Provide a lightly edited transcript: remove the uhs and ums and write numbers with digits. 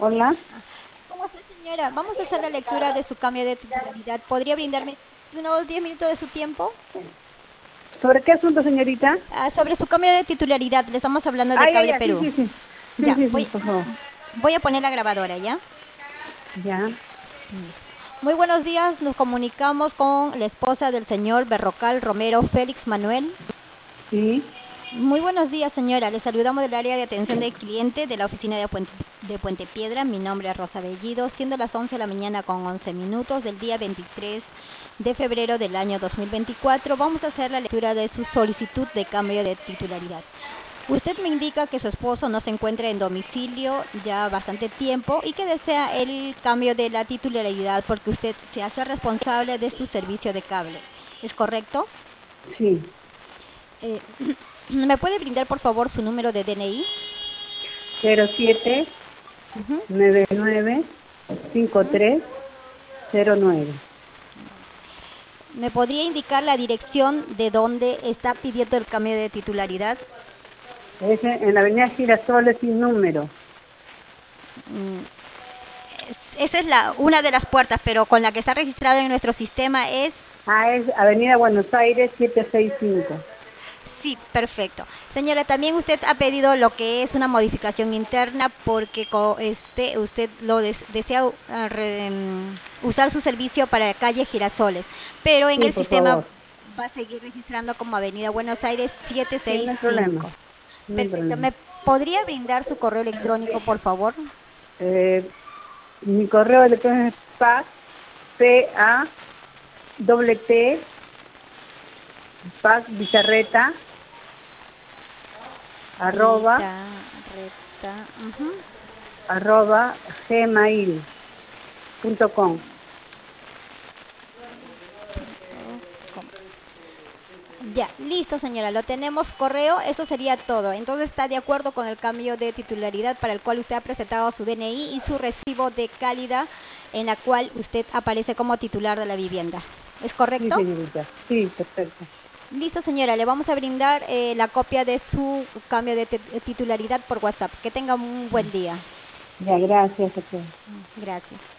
Hola. ¿Cómo está, señora? Vamos a hacer la lectura de su cambio de titularidad. ¿Podría brindarme unos 10 minutos de su tiempo? ¿Sobre qué asunto, señorita? Sobre su cambio de titularidad, le estamos hablando de Ah, ya, Cable ya, sí, Perú. sí, sí. Sí, Ya, sí, sí, por favor. voy a poner la grabadora, ¿ya? Ya, Listo. Muy buenos días, nos comunicamos con la esposa del señor Berrocal Romero Félix Manuel. sí. Muy buenos días, señora. Le saludamos del área de atención del cliente de la oficina de Puente Piedra. Mi nombre es Rosa Bellido, siendo las 11 de la mañana con 11 minutos del día 23 de febrero del año 2024. Vamos a hacer la lectura de su solicitud de cambio de titularidad. Usted me indica que su esposo no se encuentra en domicilio ya bastante tiempo y que desea el cambio de la titularidad porque usted se hace responsable de su servicio de cable. ¿Es correcto? Sí. Eh, ¿Me puede brindar por favor su número de DNI? 07 Ujú. 99 53 09. ¿Me podría indicar la dirección de donde está pidiendo el cambio de titularidad? Es en la avenida Girasoles sin número. Esa es una de las puertas, pero con la que está registrada en nuestro sistema es... Ah, es avenida Buenos Aires 765. Sí, perfecto. Señora, también usted ha pedido lo que es una modificación interna porque usted desea usar su servicio para la calle Girasoles, pero en Sí, el por sistema favor. va a seguir registrando como Avenida Buenos Aires Sí, no hay problema. 765. No hay Perfecto. problema. ¿Me podría brindar su correo electrónico, por favor? Eh, Mi correo electrónico es P-A-T-T, Bizarreta, arroba, Bizarreta. Ujú. arroba, gmail.com. Ya, listo, señora, lo tenemos correo, eso sería todo. Entonces está de acuerdo con el cambio de titularidad para el cual usted ha presentado su DNI y su recibo de cálida en la cual usted aparece como titular de la vivienda. ¿Es Sí, correcto? señorita. Sí, perfecto. Listo, señora, le vamos a brindar la copia de su cambio de titularidad por WhatsApp. Que tenga un buen día. Ya, gracias a todos. Gracias.